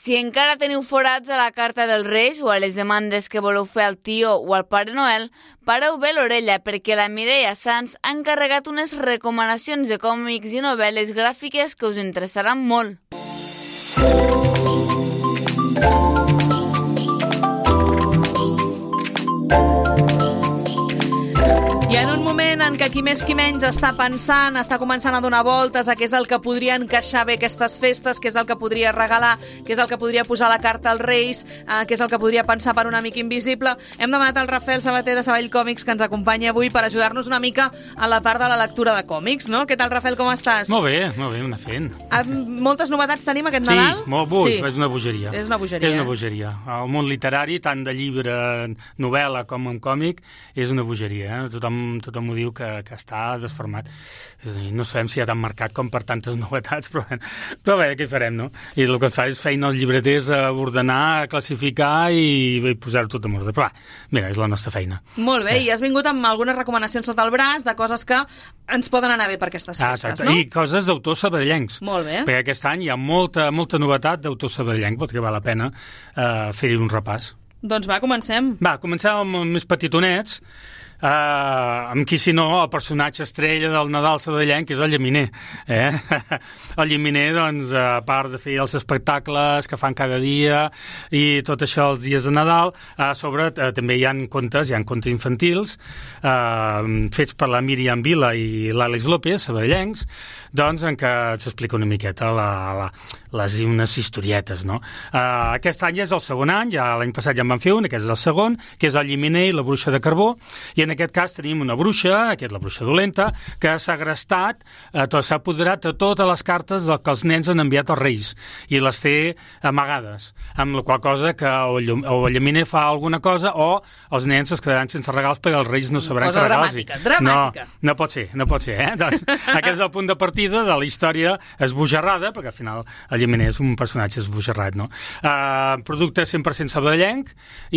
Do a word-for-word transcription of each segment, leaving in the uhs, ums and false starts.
Si encara teniu forats a la carta dels Reis o a les demandes que voleu fer al tio o al Pare Noel, pareu bé l'orella perquè la Mireia Sans ha encarregat unes recomanacions de còmics i novel·les gràfiques que us interessaran molt. I en un moment en què qui més qui menys està pensant, està començant a donar voltes a què és el que podria encaixar bé aquestes festes, què és el que podria regalar, què és el que podria posar a la carta als Reis, eh, què és el que podria pensar per un amic invisible, hem demanat al Rafael Sabater de Sabell Còmics que ens acompanyi avui per ajudar-nos una mica a la part de la lectura de còmics, no? Què tal, Rafael, com estàs? Molt bé, molt bé, anar fent. Amb moltes novetats tenim aquest sí, Nadal? Molt, ui, sí, és una bogeria. És una bogeria. És una bogeria. El món literari, tant de llibre, novel·la com en còmic, és una bogeria. Eh? Tothom, tothom ho diu que, que està desformat. No sabem si hi ha tan marcat com per tantes novetats, però, però bé, què farem, no? I el que es fa és feina als llibreters a ordenar, a classificar i, i posar-ho tot en ordre. Però va, mira, és la nostra feina. Molt bé, eh. i has vingut amb algunes recomanacions sota el braç de coses que ens poden anar bé per aquestes festes, ah, no? I coses d'autors sabadellencs. Molt bé. Perquè aquest any hi ha molta, molta novetat d'autors sabadellencs, perquè val la pena eh, fer-hi un repàs. Doncs va, comencem. Va, comencem amb els més petitonets. Uh, amb qui, si no, el personatge estrella del Nadal sabadellenc, que és el Llaminer. Eh? El Llaminer, doncs, a part de fer els espectacles que fan cada dia i tot això els dies de Nadal, a sobre uh, també hi ha contes, hi ha contes infantils, uh, fets per la Míriam Vila i l'Àlex López, sabadellencs, doncs, en què s'explica una miqueta la, la, les, unes historietes, no? Uh, aquest any és el segon any, ja l'any passat ja en van fer un, aquest és el segon, que és el Llaminer i la Bruixa de Carbó, i en aquest cas tenim una bruixa, que és la bruixa dolenta, que s'ha agrestat, eh, s'ha apoderat de totes les cartes que els nens han enviat als Reis i les té amagades, amb la qual cosa que o el, o el Llaminer fa alguna cosa o els nens es quedaran sense regals perquè els Reis no sabran cosa què regals. Dramàtica, dramàtica. No, no pot ser, no pot ser, eh? Doncs, aquest és el punt de partida de la història esbojarrada, perquè al final el Llaminer és un personatge esbojarrat, no? Eh, producte cent per cent sabadellenc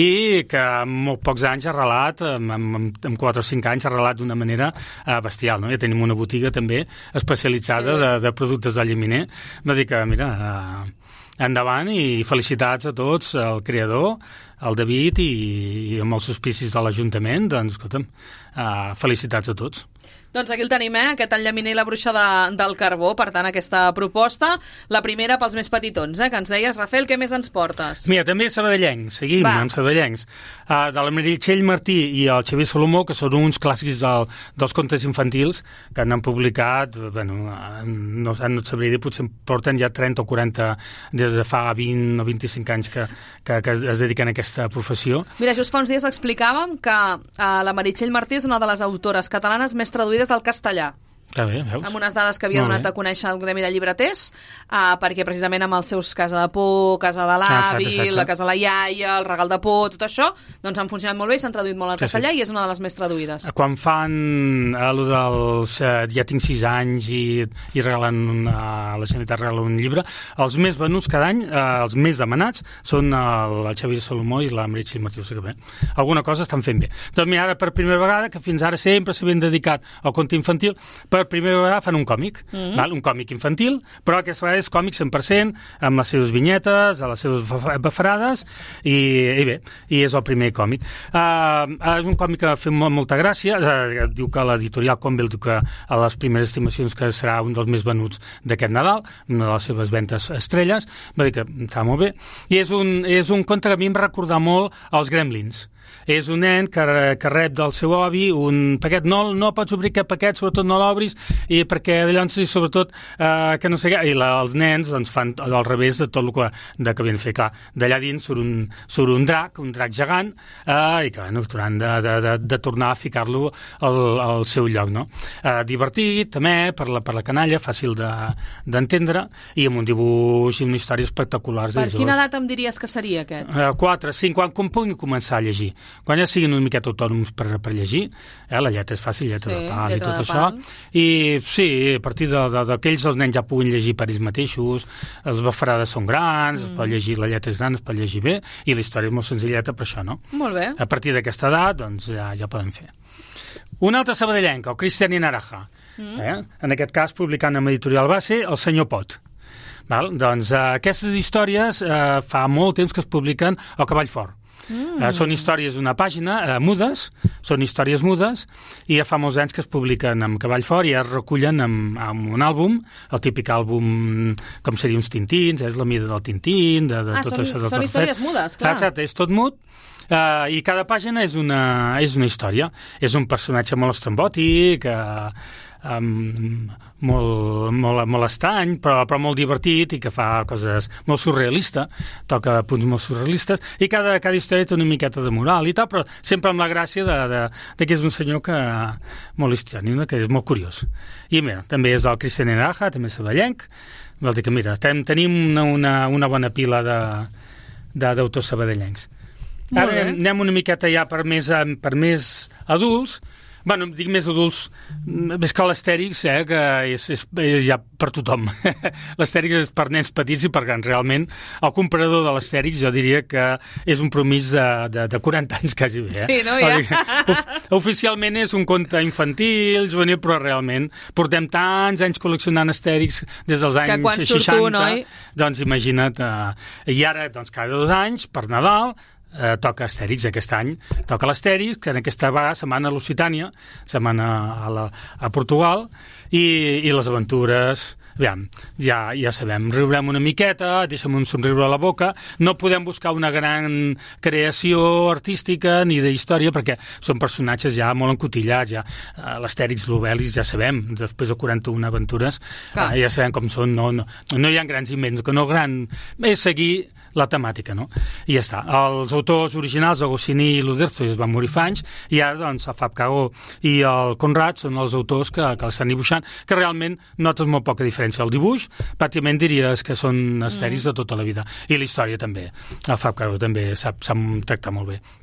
i que en molt pocs anys ha relat, amb, amb en quatre o cinc anys ha arrelat d'una manera uh, bestial, no? Ja tenim una botiga també especialitzada sí. de, de productes del Llaminer. Va dir que, mira, uh, endavant i felicitats a tots, al creador, al David i, i amb els auspicis de l'Ajuntament, doncs, escolta'm, uh, felicitats a tots. Doncs aquí el tenim, eh? Aquest El Llaminer i la Bruixa de, del Carbó, per tant, aquesta proposta. La primera pels més petitons, eh? Que ens deies, Rafael, què més ens portes? Mira, també sabadellencs, seguim Va. amb sabadellencs. Uh, de la Meritxell Martí i el Xavier Salomó, que són uns clàssics del, dels contes infantils que han publicat, bueno, no, no et sabria dir, potser porten ja trenta o quaranta, des de fa vint o vint-i-cinc anys que, que, que es dediquen a aquesta professió. Mira, just fa uns dies explicàvem que uh, la Meritxell Martí és una de les autores catalanes més traduïdes al castellà. Que bé, veus? Amb unes dades que havia Molt donat bé. a conèixer el Gremi de Llibreters, uh, perquè precisament amb els seus Casa de Por, Casa de l'Avi, ah, la Casa de la Iaia, el Regal de Por, tot això, doncs han funcionat molt bé i s'han traduït molt al sí, castellà sí. i és una de les més traduïdes. Quan fan allò dels eh, ja tinc sis anys i, i regalen una, la Generalitat regala un llibre, els més venuts cada any, eh, els més demanats, són el, el Xavier Salomó i la Meritxell Martí. O sigui que bé, alguna cosa estan fent bé. Doncs mira, ara per primera vegada, que fins ara sempre s'havien dedicat al conte infantil, per primera vegada fan un còmic, mm-hmm. val? Un còmic infantil, però aquesta vegada és còmic cent per cent, amb les seves vinyetes, les seves bafarades, i, i bé, i és el primer còmic. Uh, és un còmic que ha fet molta gràcia, uh, diu que l'editorial Conville diu que a les primeres estimacions que serà un dels més venuts d'aquest Nadal, una de les seves ventes estrelles, va dir que està molt bé, i és un, és un conte que a mi em recordar molt als Gremlins. És un nen que, que rep del seu avi un paquet, no, no pots obrir aquest paquet, sobretot no l'obris, i perquè llavors, i sobretot, eh, que no sé què, i la, els nens doncs, fan al revés de tot el que, de que havien fet. Clar, d'allà dins surt un, surt un drac, un drac gegant, eh, i que bueno, hauran de, de, de, de tornar a ficar-lo al, al seu lloc, no? Eh, divertit, també, per la, per la canalla, fàcil d'entendre, de, i amb un dibuix i una història espectacular. Per quina edat em diries que seria aquest? Eh, quatre, cinc, quan, quan puguin començar a llegir. Quan ja siguin una miqueta autònoms per, per llegir, eh, la lletra és fàcil, lletra sí, de pal i tot de això, pal. I sí, a partir d'aquells els nens ja puguin llegir per ells mateixos, les bafarades són grans, mm. es pot llegir, la lletra és gran, es pot llegir bé, i la història és molt senzilleta per això, no? Molt bé. A partir d'aquesta edat, doncs ja, ja poden fer. Un altre sabadellenc, el Cristian Inaraja, mm. eh? En aquest cas publicant amb editorial base, El senyor Pot. Val? Doncs uh, aquestes històries uh, fa molt temps que es publiquen al Cavall Fort. Mm. Uh, són històries d'una pàgina, uh, mudes, són històries mudes, i ja fa molts anys que es publiquen amb Cavall Fort i es recullen amb, amb un àlbum, el típic àlbum com seria uns tintins, és la mida del tintín, de, de ah, tot són, això. Són històries mudes, clar. Exacte, és tot mut, uh, i cada pàgina és una, és una història. És un personatge molt estrambòtic, uh, um, molt, molt, molt estrany, però, però molt divertit i que fa coses molt surrealista, toca punts molt surrealistes, i cada, cada història té una miqueta de moral i tal, però sempre amb la gràcia de, de, de que és un senyor que molt histriònic, que és molt curiós. I mira, també és el Cristian Eraja, també és saballenc, vol dir que mira, ten, tenim una, una, una bona pila de, de, d'autors sabadellencs. Ara anem una miqueta ja per més, per més adults. Bueno, dic més adults, més que l'Astèrix, eh, que és, és, és ja per tothom. L'Astèrix és per nens petits i per grans. Realment, el comprador de l'Astèrix jo diria que és un promís de, de, de quaranta anys quasi bé. Eh? Sí, no? Ja. Of, oficialment és un conte infantil, juvenil, però realment portem tants anys col·leccionant Astèrix des dels anys que quan seixanta. Surt un, oi? Doncs imagina't. Eh, I ara, doncs, cada dos anys, per Nadal, Eh, toca Astèrix aquest any, toca l'Astèrix, que en aquesta vegada se'n van a l'Occitània, se'n van a, a, la, a Portugal, i, i les aventures, aviam, ja, ja sabem, riurem una miqueta, deixem un somriure a la boca, no podem buscar una gran creació artística ni de història, perquè són personatges ja molt encotillats, ja eh, l'Astèrix, l'Obèlix, ja sabem, després de quaranta-una aventures, eh, ja sabem com són, no, no, no hi ha grans invents, que no gran, és seguir la temàtica, no? I ja està. Els autors originals, Agostini i Luderzo, es van morir fa anys, i ara, doncs, el Fab Cagó i el Conrad són els autors que, que l'estan dibuixant, que realment notes molt poca diferència. El dibuix, pràcticament diries que són Astèrix mm. de tota la vida. I la història també. El Fab Cagó també sap, sap tractar molt bé.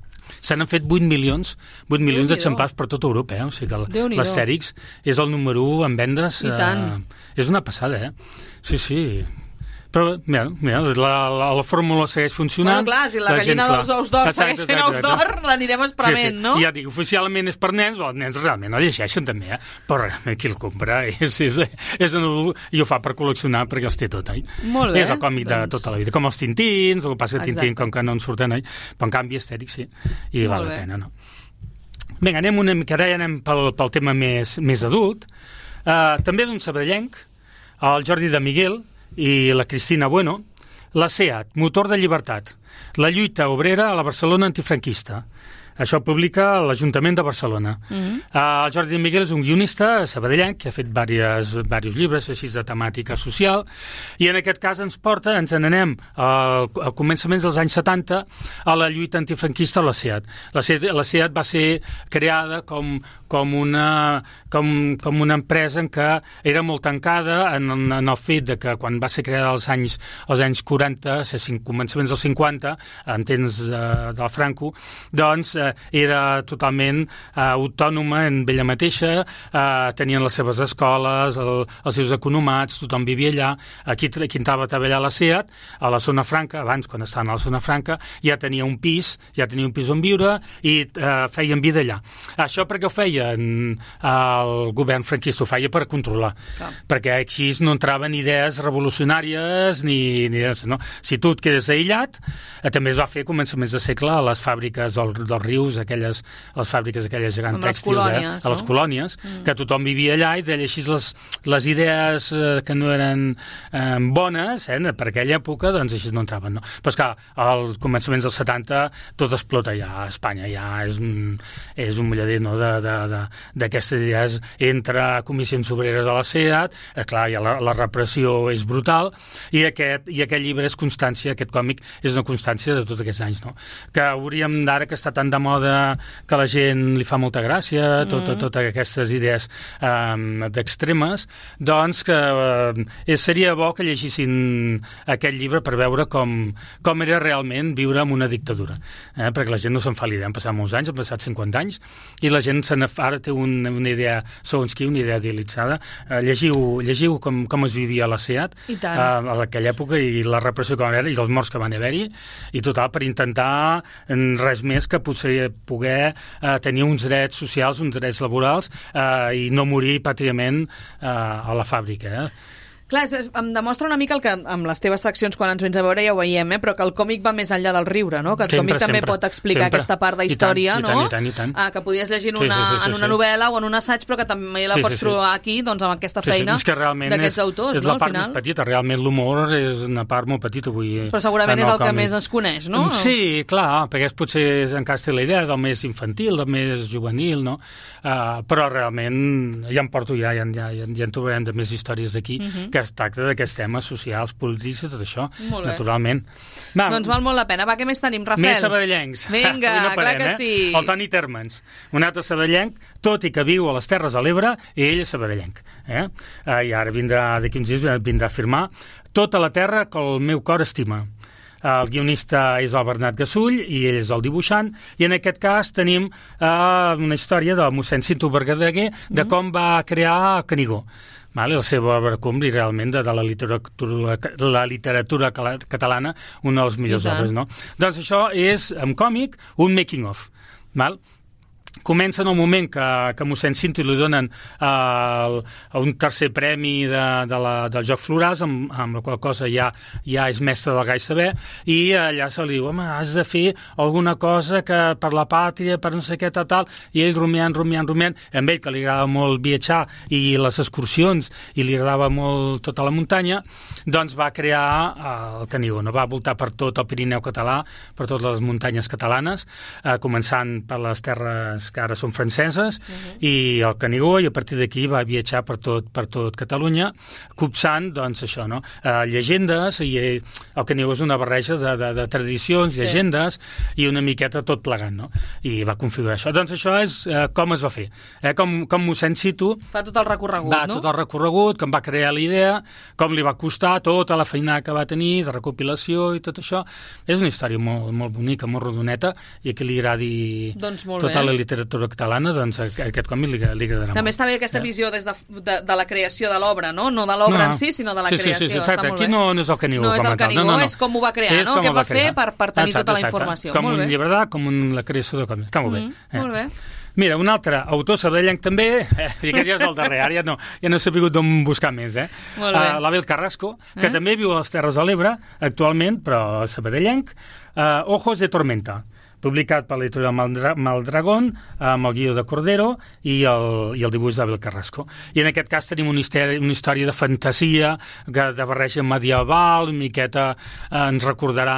Se n'han fet vuit milions, vuit milions d'exemplars per tota Europa, eh? O sigui que l'Astèrix és el número u en vendes. I tant. Eh, és una passada, eh? Sí, sí. Però, mira, mira la, la, la fórmula segueix funcionant. Bueno, clar, si la, la gallina gent, dels ous d'or segueix fent ous d'or, l'anirem esprement, sí, sí. No? I ja dic, oficialment és per nens, els nens realment el llegeixen també, eh? Però realment qui el compra és, és, és un adult i ho fa per col·leccionar perquè els té tot, eh? Molt bé. És el còmic doncs... de tota la vida, com els Tintins, el que passa que Tintín com que no en surten, eh? Però en canvi Astèrix sí, i molt val bé. La pena, no? Vinga, anem una mica, ara ja anem pel, pel tema més, més adult. Uh, també d'un sabrellenc, el Jordi de Miguel i la Cristina Bueno, la SEAT, motor de llibertat, la lluita obrera a la Barcelona antifranquista. Això publica l'Ajuntament de Barcelona. Mm-hmm. uh, el Jordi de Miguel és un guionista sabadellenc que ha fet diversos, diversos llibres així de temàtica social, i en aquest cas ens porta, ens n'anem al, al començaments dels anys setanta a la lluita antifranquista a la SEAT. La SEAT, la SEAT va ser creada com, com, una, com, com una empresa en què era molt tancada en, en el fet de que quan va ser creada als anys, als anys quaranta, a començaments dels cinquanta, en temps uh, del Franco, doncs eh, era totalment eh, autònoma en ella mateixa, eh, tenien les seves escoles, el, els seus economats, tothom vivia allà. Aquí, aquí entrava a treballar a la SEAT, a la zona franca, abans, quan estaven a la zona franca, ja tenia un pis, ja tenia un pis on viure i eh, feien vida allà. Això perquè ho feien el govern franquista, ho feia per controlar, clar, perquè així no entraven idees revolucionàries ni, ni idees, no? Si tu et quedes aïllat, eh, també es va fer a començaments de segle a les fàbriques del, del rius, aquelles, les fàbriques aquelles gegants tèxtils, colònies, eh, a les colònies, mm. que tothom vivia allà i d'allà així les, les idees eh, que no eren eh, bones, eh, per aquella època, doncs així no entraven, no? Però esclar, als començaments dels setanta tot explota ja a Espanya, ja és un, és un mullader, no?, d'aquestes idees entre comissions obreres a la SEAT, eh, clar, ja la, la repressió és brutal, i aquest, i aquest llibre és constància, aquest còmic és una constància de tots aquests anys, no? Que hauríem d'ara, que està tan de moda, que la gent li fa molta gràcia, totes tot aquestes idees um, d'extremes, doncs que uh, seria bo que llegissin aquest llibre per veure com, com era realment viure en una dictadura, eh? Perquè la gent no se'n fa l'idea, han passat molts anys, han passat cinquanta anys, i la gent se ara té un, una idea, segons qui, una idea idealitzada. Uh, llegiu, llegiu com, com es vivia a la SEAT uh, a aquella època, i la repressió que va haver i els morts que van haver-hi, i total, per intentar res més que potser poder eh, tenir uns drets socials, uns drets laborals, eh, i no morir pràcticament eh, a la fàbrica, eh? Clar, em demostra una mica el que amb les teves seccions, quan ens vens a veure ja ho veiem, eh? Però que el còmic va més enllà del riure, no? Que el sempre, còmic també sempre, pot explicar sempre. aquesta part d'història, I tant, no? I tant, i tant, i tant. Ah, que podies llegir en Sí, una, sí, sí, sí, en una sí. novel·la o en un assaig, però que també la Sí, pots sí, sí. trobar aquí, doncs, amb aquesta Sí, sí. feina És que realment d'aquests és, autors, és no? la Al part final. més petita, realment l'humor és una part molt petita. Vull dir, Però segurament en és el que còmic. més es coneix, no? Sí, clar, perquè potser encara té la idea del més infantil, del més juvenil, no? Uh, però realment ja em porto ja, ja, ja, ja, ja en trobarem de més històries d'aquí, uh -huh. que es tracta d'aquests temes socials, polítics i tot això, naturalment. Va, doncs val molt la pena. Va, què més tenim, Rafael? Més sabadellencs. Vinga, no clar parem, que eh? sí. El Toni Termens, un altre sabadellenc, tot i que viu a les Terres de l'Ebre, ell és sabadellenc. Eh? Uh, I ara vindrà, d'aquí uns dies, vindrà a firmar tota la terra que el meu cor estima. El guionista és el Bernat Gasull i ell és el dibuixant, i en aquest cas tenim uh, una història de mossèn Cinto Verdaguer de com va crear Canigó. Vale, el seu obra cumbre i realment de, de la literatura, la literatura catalana una de les millors obres, no? Doncs això és, en còmic, un making of. Val? Comença en el moment que, que mossèn Cinto li donen uh, un tercer premi de, de la, del Joc Florals, amb, amb la qual cosa ja, ja és mestre del gai saber, i allà se li diu, home, has de fer alguna cosa que per la pàtria, per no sé què, tal, tal, i ell rumiant, rumiant, rumiant, amb ell que li agrada molt viatjar i les excursions, i li agradava molt tota la muntanya, doncs va crear uh, el Canigó, no? Va voltar per tot el Pirineu català, per totes les muntanyes catalanes, uh, començant per les terres que ara són franceses, uh-huh. i el Canigó, i a partir d'aquí va viatjar per tot, per tot Catalunya, copsant, doncs, això, no? Uh, llegendes, i eh, el Canigó és una barreja de, de, de tradicions, sí. llegendes, i una miqueta tot plegant, no? I va configurar això. Doncs això és uh, com es va fer. Eh? Com, com mossèn Cinto... Fa tot el recorregut, va, no? tot el recorregut, com va crear la idea, com li va costar tota la feina que va tenir, de recopilació i tot això. És una història molt, molt bonica, molt rodoneta, i a qui li agradi doncs tota la literatura catalana, doncs aquest còmic li, li agradarà També molt. està bé aquesta eh? visió des de, de, de la creació de l'obra, no? No de l'obra no. en si, sinó de la sí, creació. Sí, sí, exacte. Aquí no, no és el Canigó. No és el Canigó, no, no, no. és com ho va crear, és no? Què va, va fer per, per tenir exacte, tota la exacte. informació. És com molt un bé. llibredat, com un, la creació de còmics. Està molt bé. Mm, eh? Molt bé. Mira, un altre autor sabadellenc també, eh, i aquest ja és el darrer, ara ja no, ja no he sabut d'on buscar més, eh? Molt bé. Uh, L'Abel Carrasco, que eh? també viu a les Terres de l'Ebre, actualment, però sabadellenc, uh, Ojos de Tormenta, publicat per l'editorial Maldra Maldragón, amb el guió de Cordero i el, i el dibuix d'Abel Carrasco. I en aquest cas tenim una història, una història de fantasia, de barreja medieval, una miqueta eh, ens recordarà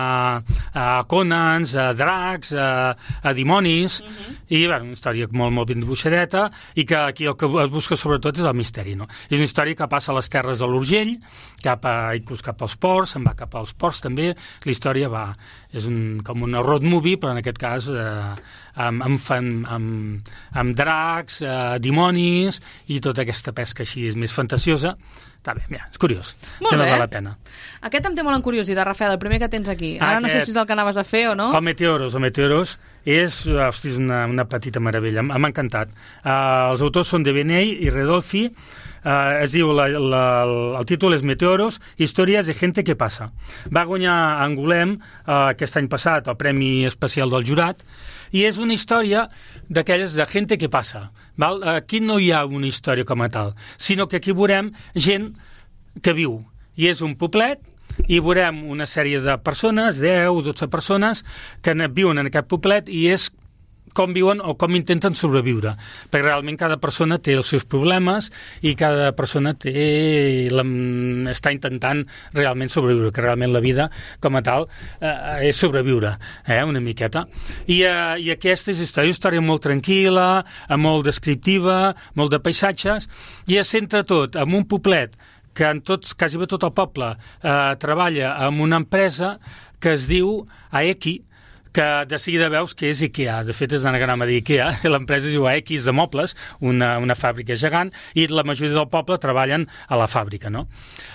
a Conans, a dracs, a, a dimonis, uh -huh. i bueno, una història molt, molt ben dibuixadeta, i que aquí el que es busca sobretot és el misteri, no? És una història que passa a les terres de l'Urgell, cap, a, inclús cap als ports, se'n va cap als ports també, la història va, és un, com una road movie, però en aquest cas eh, amb, amb, fan, amb, amb dracs, eh, dimonis i tota aquesta pesca així és més fantasiosa. Està bé, mira, és curiós. Molt bé. Val la pena. Aquest em té molt en curiositat, Rafael, el primer que tens aquí. Ara Aquest... no sé si és el que anaves a fer o no. El Meteoros, el Meteoros és, hosti, és una, una petita meravella, m'ha encantat. Uh, els autors són de Beney i Redolfi. Uh, es diu, la, la, el títol és Meteoros, històries de gente que passa. Va guanyar Angulem uh, aquest any passat el Premi Especial del Jurat, i és una història d'aquelles de gente que passa. Val? Aquí no hi ha una història com a tal, sinó que aquí veurem gent que viu, i és un poblet, i veurem una sèrie de persones, deu, dotze persones, que viuen en aquest poblet, i és com viuen o com intenten sobreviure, perquè realment cada persona té els seus problemes i cada persona té la, està intentant realment sobreviure, que realment la vida com a tal eh, és sobreviure, eh, una miqueta. I, eh, i aquesta és història, una història molt tranquil·la, molt descriptiva, molt de paisatges, i es centra tot en un poblet que en tots, quasi bé tot el poble eh, treballa en una empresa que es diu Aeki, que de seguida veus que és IKEA. De fet, és d'anagrama d'IKEA. L'empresa es diu Aeki de mobles, una, una fàbrica gegant, i la majoria del poble treballen a la fàbrica, no?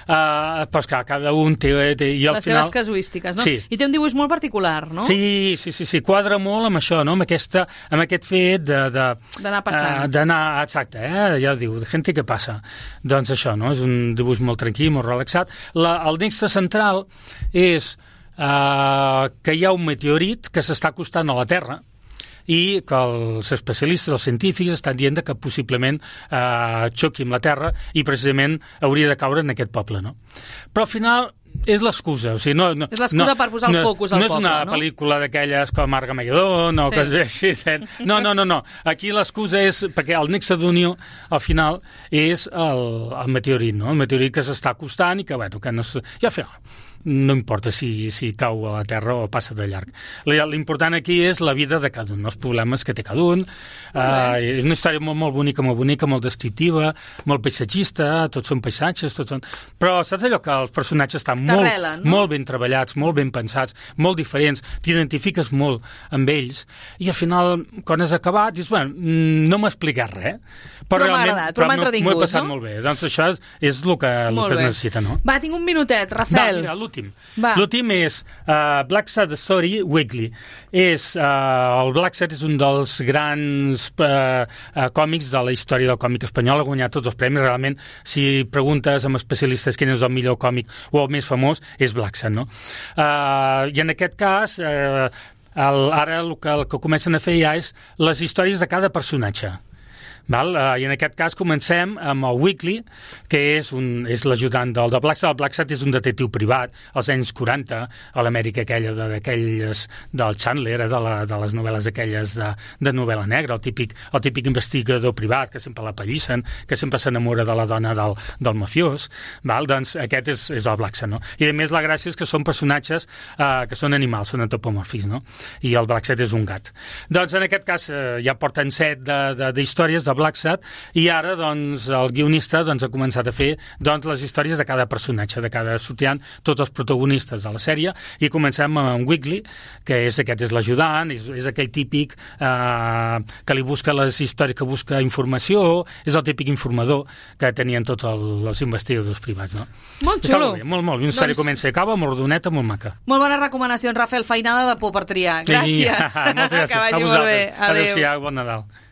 Uh, però, esclar, cada un té... té i al les final... seves casuístiques, no? Sí. I té un dibuix molt particular, no? Sí, sí, sí, sí. Quadra molt amb això, no? Amb, aquesta, amb aquest fet de... D'anar passant. Uh, d'anar, exacte, eh? Ja diu, de gente que passa. Doncs això, no? És un dibuix molt tranquil, molt relaxat. La, el nexe central és... Uh, que hi ha un meteorit que s'està acostant a la Terra, i que els especialistes, els científics, estan dient que possiblement eh, xoqui amb la Terra i precisament hauria de caure en aquest poble, no? Però al final és l'excusa, o sigui, no, no, és l'excusa no, per posar el no, focus al no poble, no? és una no? pel·lícula d'aquelles com Armagedon o sí. coses així, no, no, no, no, aquí l'excusa és perquè el nexe d'unió, al final, és el, el meteorit, no? El meteorit que s'està acostant i que, bueno, que no s... i al final no importa si, si cau a la Terra o passa de llarg. L'important aquí és la vida de cada un, els problemes que té cada un. Uh, és una història molt, molt bonica, molt bonica, molt descriptiva, molt paisatgista, tots són paisatges, tots són... Però saps allò que els personatges estan molt, no? molt ben treballats, molt ben pensats, molt diferents, t'identifiques molt amb ells, i al final, quan has acabat, dius, bueno, no m'ha explicat res, però, però m'ha agradat, però m'ha entretingut, m'ho he passat no? molt bé. Doncs això és, és el que, el que es necessita, no? Va, tinc un minutet, Rafael. Va, mira, l'últim. L'últim és uh, Black Sad Story Weekly. És, uh, el Black Sad és un dels grans uh, uh, còmics de la història del còmic espanyol, ha guanyat tots els premis. Realment, si preguntes amb especialistes quin és el millor còmic o el més famós, és Black Sad, no? Uh, I en aquest cas, uh, el, ara el que, el que comencen a fer ja és les històries de cada personatge. Val? Uh, I en aquest cas comencem amb el Weekly, que és, un, és l'ajudant del de Black Sad. El Black Sad és un detectiu privat, als anys quaranta, a l'Amèrica aquella d'aquelles del Chandler, de, la, de les novel·les aquelles de, de novel·la negra, el típic, el típic investigador privat que sempre la pallissen, que sempre s'enamora de la dona del, del mafiós. Val? Doncs aquest és, és el Black Sad, no? I a més la gràcia és que són personatges uh, que són animals, són antropomòrfics, no? I el Black Sad és un gat. Doncs en aquest cas uh, ja porten set d'històries de, de Black Sad, i ara doncs, el guionista doncs, ha començat a fer doncs, les històries de cada personatge, de cada sortiant, tots els protagonistes de la sèrie, i comencem amb Weekly, que és aquest és l'ajudant, és, és aquell típic eh, que li busca les històries, que busca informació, és el típic informador que tenien tots el, els investigadors privats. No? Molt xulo. Bé, molt, molt. Una història doncs... comença i acaba, molt rodoneta, molt maca. Molt bones recomanacions, Rafael. Feinada de por per triar. Gràcies. I, moltes gràcies. Que vagi molt bé. Adéu. Adéu-siau, bon Nadal.